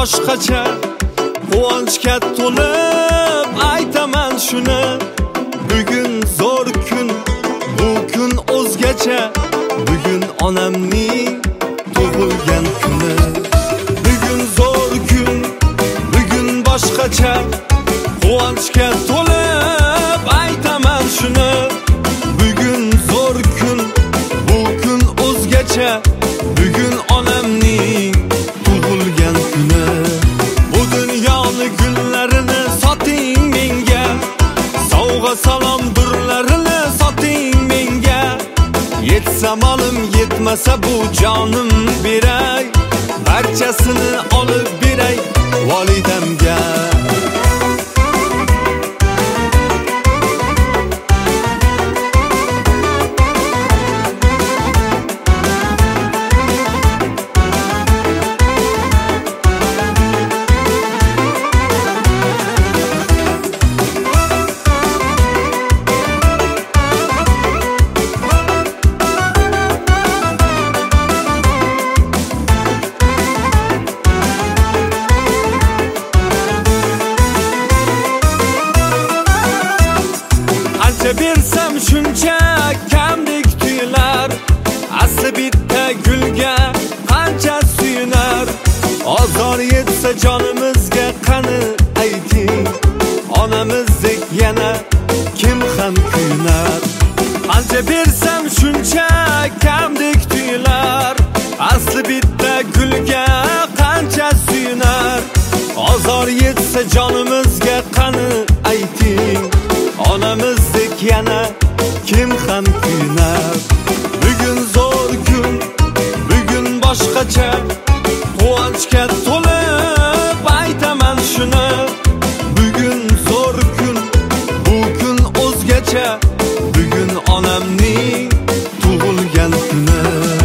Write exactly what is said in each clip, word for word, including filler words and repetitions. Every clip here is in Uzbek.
boshqacha, quvonchga to'lib aytaman shuni. Bugun zo'r kun, bu kun o'zgacha, bugun onamning tug'ilgan kuni. Bugun zo'r kun, bugun boshqacha, quvonchga to'lib aytaman shuni. Bugun zo'r kun, bu kun o'zgacha, bugun onamning tug'ilgan kuni. Bu dunyoni gullarini soting menga, sovg'a salom durlarini soting menga. Yetsa molim, yetmasa bu jonim beray, barchasini olib beray volidamga. Bersam shuncha kamdek tuyular, asli bitta gulga qancha suyunar. Ozor yetsa jonimizga qani ayting, onamizdek yana kim ham kuyunar. Qancha bersam shuncha kamdek tuyular, asli bitta gulga qancha suyunar. Ozor yetsa jonimizga qani ayting, onamizdek yana kim ham kuyunar. Bugun zo'r kun, bugun boshqacha, quvonchga to'lib aytaman shuni. Bugun zo'r kun, bu kun o'zgacha, bugun onamning tug'ilgan kuni.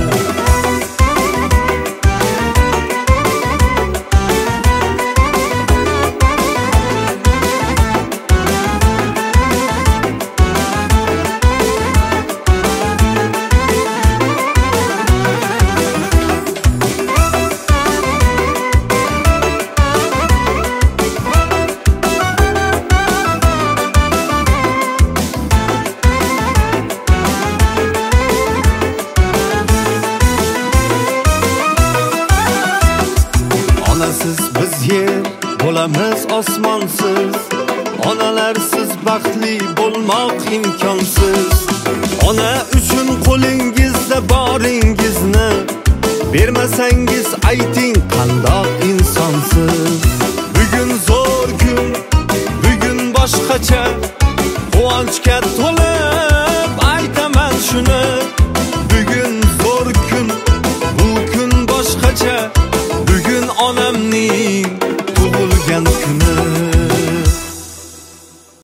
Onasiz biz yer bo'lamiz osmonsiz, onalarsiz baxtli bo'lmoq imkonsiz. Ona uchun qo'lingizda boringizni bermasangiz ayting qandoq insonsiz. Bugun zo'r kun, bugun boshqacha, quvonchga to'lib aytaman shuni.